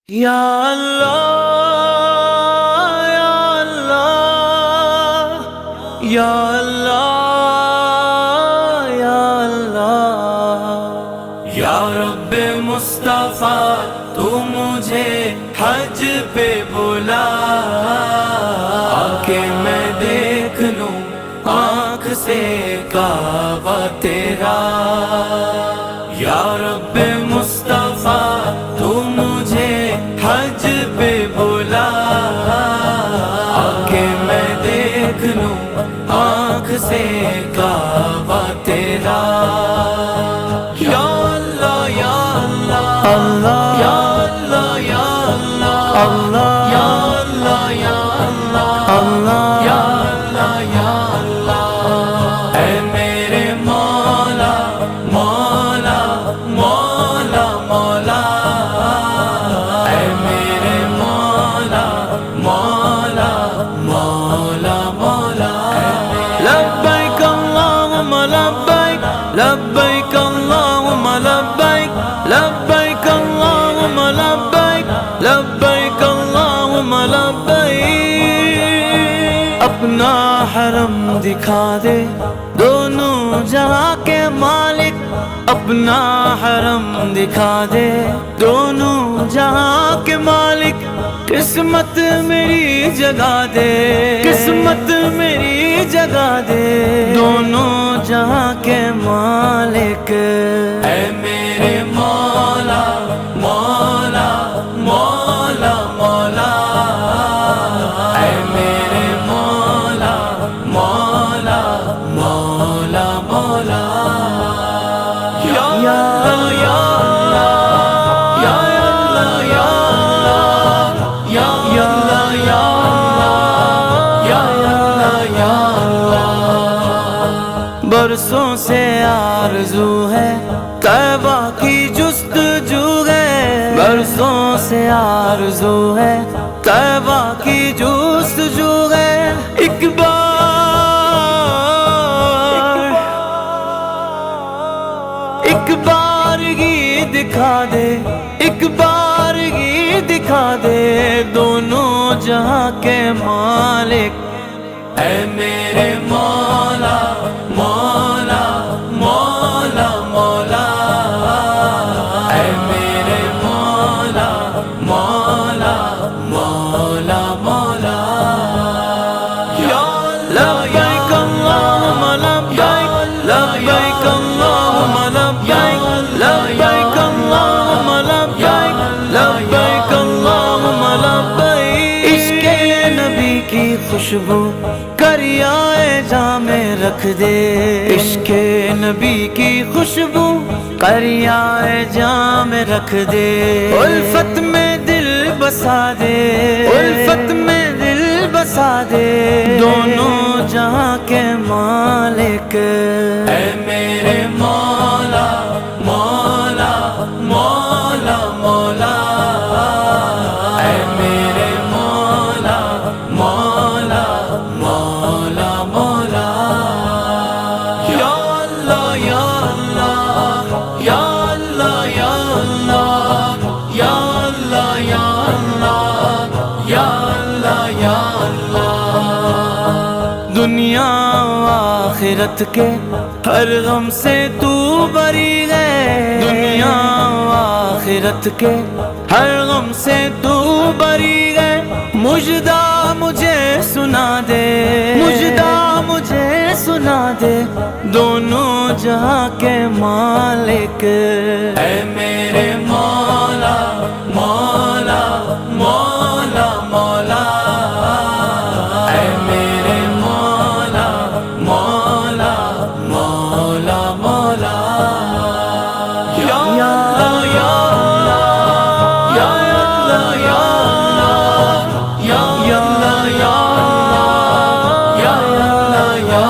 یا اللہ یا اللہ یا اللہ یا اللہ یا رب مصطفیٰ تو مجھے حج پہ بلا آکے میں دیکھ لوں آنکھ سے کعبہ تیرا یا رب مصطفیٰ تو مجھے حج پہ بلا آکے میں دیکھ لوں آنکھ سے کعبہ تیرا یا اللہ یا اللہ اللہ یا اللہ یا اللہ اللہ یا اللہ یا اللہ اللہ یا اللہ یا اللہ اے میرے مولا مولا مولا مولا اے میرے مولا مولا مولا مولا لبیک اللہم لبیک لبیک اللہم لبیک لبیک اللہم لبیک لبیک اللہم لبیک اپنا حرم دکھا دے دونوں جہاں کے مالک اپنا حرم دکھا دے دونوں جہاں کے مالک قسمت میری جگا دے قسمت میری جگا دے دونوں جہاں کے مالک اے میرے مولا مولا مولا مولا اے میرے مولا مولا مولا مولا یا اللہ یا اللہ یا اللہ یا اللہ یا اللہ یا اللہ یا اللہ برسوں سے آرزو ہے طیبہ کی جستجو ہے برسوں سے آرزو ہے طیبہ کی جستجو ہے ایک بارگی دکھا دے ایک بارگی دکھا دے دونوں جہاں کے مالک اے میرے مولا مولا مولا مولا اے میرے مولا مولا مولا مولا یا لبیک اللہم لبیک لبیک اللہم لبیک لبیک اللہم لبیک لبیک اللہم لبیک عشق نبی کی خوشبو کریائے جام میں رکھ دے عشق نبی کی خوشبو کریائے جام میں رکھ دے الفت میں دل بسا دے الفت میں دل بسا دے دونوں جہاں کے مالک اے میرے مولا مولا مولا مولا اے میرے مولا مولا مولا مولا یا اللہ یا اللہ یا اللہ یا اللہ یا اللہ یا اللہ یا اللہ یا اللہ دنیا و آخرت کے ہر غم سے تو بری ہے دنیا و آخرت کے ہر غم سے تو بری ہے مجدہ مجھے سنا دے مجدہ مجھے سنا دے دونوں جہاں کے مالک اے میرے مولا مولا مولا مولا اے میرے مولا مولا مولا مولا یا اللہ یا اللہ یا اللہ یا اللہ یا اللہ یا اللہ یا اللہ یا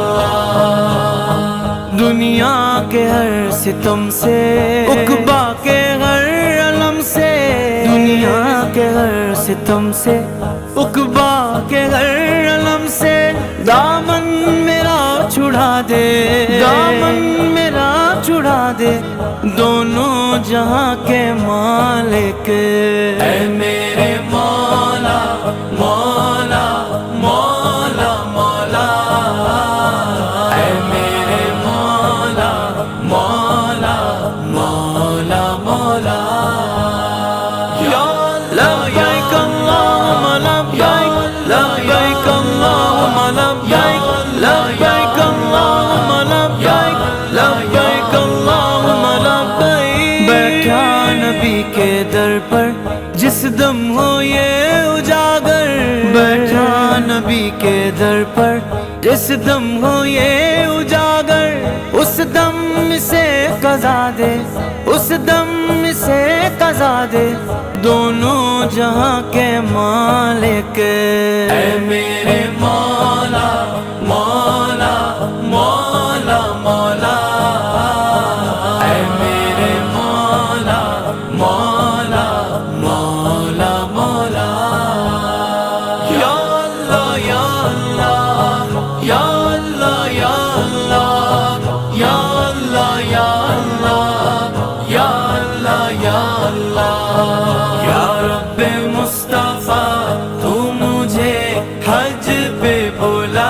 اللہ دنیا کے ہر ستم سے عقبہ کے ہر علم سے دنیا کے ہر ستم سے عقبہ کے ہر علم سے دامن میرا چھڑا دے، دامن میرا چھڑا دے، دونوں جہاں کے مالک اے میرے مولا مولا مولا مولا، اے میرے مولا مولا مولا مولا، یا لبیک اللہم لبیک، لبیک اللہم لبیک، لبیک اللہم لبیک، لبیک اللہم لبیک۔ بیٹھا نبی کے در پر جس دم ہو یہ اجاگر، بیٹھا نبی کے در پر جس دم ہو یہ اجاگر، اس دم سے قضا دے، اس دم سے قضا دے، دونوں جہاں کے مالک اے میرے مولا مولا مولا مولا، اے میرے مولا مولا مولا مولا، یا اللہ یا اللہ یا اللہ یا اللہ یا اللہ یا اللہ یا اللہ یا اللہ، یا رب مصطفیٰ تو مجھے حج پہ بلا،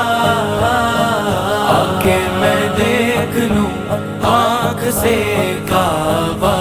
آ کے میں دیکھ لوں آنکھ سے کعبہ،